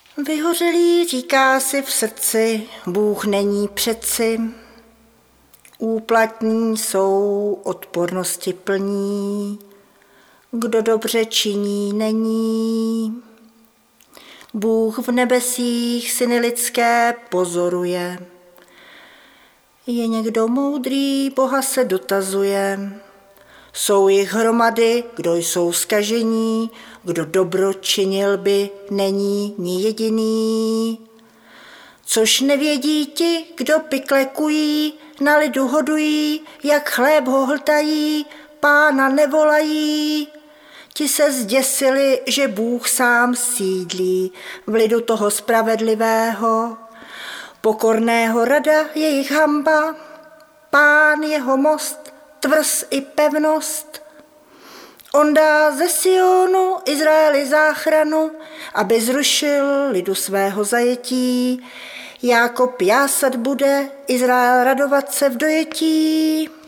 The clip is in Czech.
Vyhořelý říká si v srdci, Bůh není přeci. Úplatní jsou odpornosti plní, kdo dobře činí není. Bůh v nebesích syny lidské pozoruje. Je někdo moudrý, Boha se dotazuje. Jsou jich hromady, kdo jsou zkažení, kdo dobro činil by, není ni jediný. Což nevědí ti, kdo piklekují, na lidu hodují, jak chléb ho hltají, Pána nevolají. Ti se zděsili, že Bůh sám sídlí v lidu toho spravedlivého. Pokorného rada jejich hanba, Pán jeho most, tvrz i pevnost. On dá ze Sionu Izraeli záchranu, aby zrušil lidu svého zajetí. Jákob jásat bude, Izrael radovat se v dojetí.